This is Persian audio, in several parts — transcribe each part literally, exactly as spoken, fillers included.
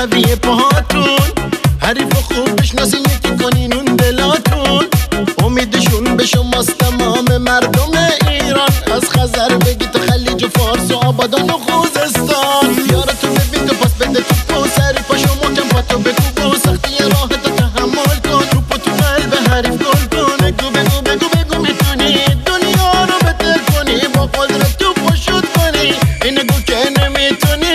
قویه پاهاتون، حریف خوب بشناسین یکی کنین اون دلاتون. امیدشون به شماست تمام مردم ایران، از خزر بگی تا خلیج و فارس و آبادان و خوزستان. یارتون ببین تو پاس بده توپ و سری پاشو محکم پاتو بکوب و سختی راه تا تحمل کن. توپو تو قلب حریف گل کن. بگو بگو بگو بگو میتونی دنیا رو بهتر کنی، با قدرت توپو شوت کنی، این نگو که نمیتونی.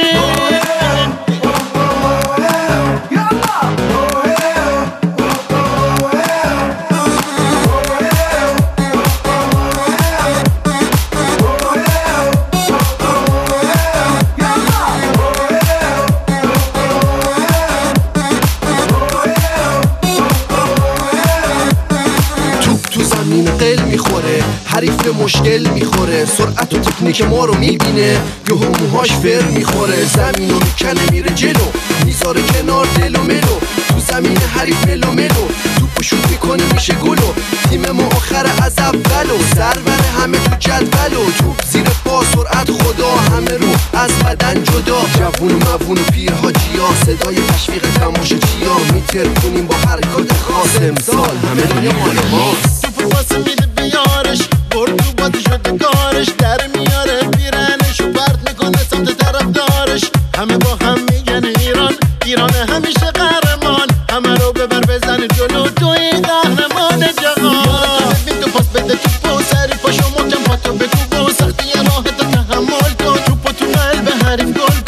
قل میخوره، حریف به مشکل میخوره، سرعت و تکنیک ما رو میبینه، یهو موهاش فر میخوره، زمین رو میکنه میره جلو، میذاره کنار دل و ملو، تو زمین حریف ملو ملو، توپو شوت میکنه میشه گلو، تیم ما آخر از اولو، سرور همه تو جدولو، توپ زیر پا سرعت خدا، همه رو از بدن جدا، جوون و موون و پیر حاجیا، صدای تشویق تماشا چیا، میتر کنیم با حرکات خاص، امسال همه دنیا مال ماست. پاس میده بیارش، برد تو بازی شده کارش، در میاره پیرنش و پرت میکنه سمت طرف دارش. همه با هم میگن ایران، ایران همیشه قهرمان، همه رو ببر بزن جلو، تو این قهرمان جهان. یارتو ببین تو پاس بده توپو و سری پاشو محکم پاتو بکوب و سختی راه تا تحمل کن. توپو تو قلب حریف گل